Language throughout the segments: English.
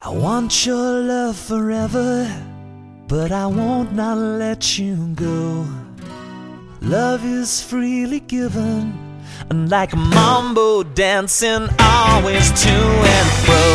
I want your love forever, but I won't not let you go. Love is freely given, and like a mambo dancing always to and fro.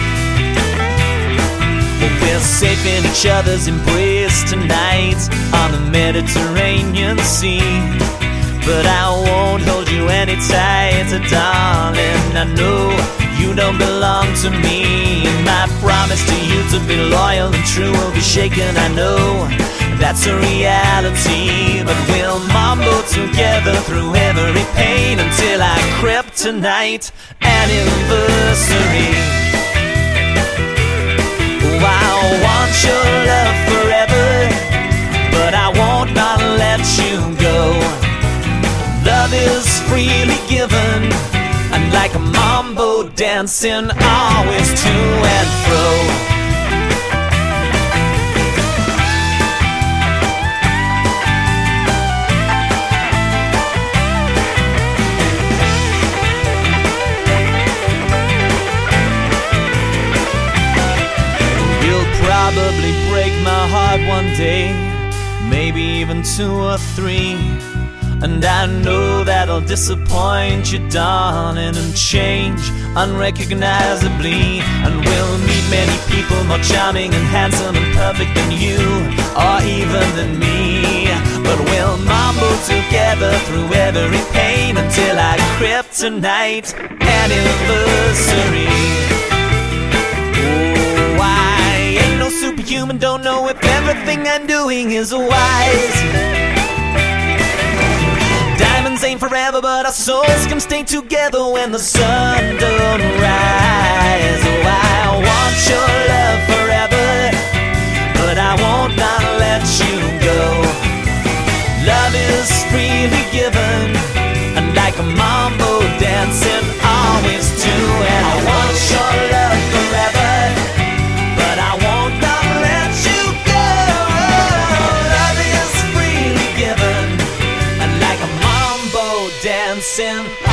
Well, we're safe in each other's embrace tonight on the Mediterranean Sea. But I won't hold you any tighter, darling. I know you don't belong to me, and my promise to you to be loyal and true will be shaken. I know that's a reality, but we'll mambo together through every pain until our kryptonite anniversary. Oh, I want your love forever, but I won't not let you go. Love is freely given, and like a mambo dancing always to and fro. You'll probably break my heart one day, maybe even 2 or 3. And I know that'll disappoint you, darling, and change unrecognizably. And we'll meet many people more charming and handsome and perfect than you, or even than me. But we'll mambo together through every pain until our kryptonite anniversary. Oh, I ain't no superhuman, don't know if everything I'm doing is wise. Diamonds ain't forever, but our souls can stay together when the sun don't rise. Oh, I want your love forever, but I won't not let you go. Love is freely given, and like a mambo dancing always to. And I want your love forever, but I won't not let you go. Love is freely given, and like a mambo dancing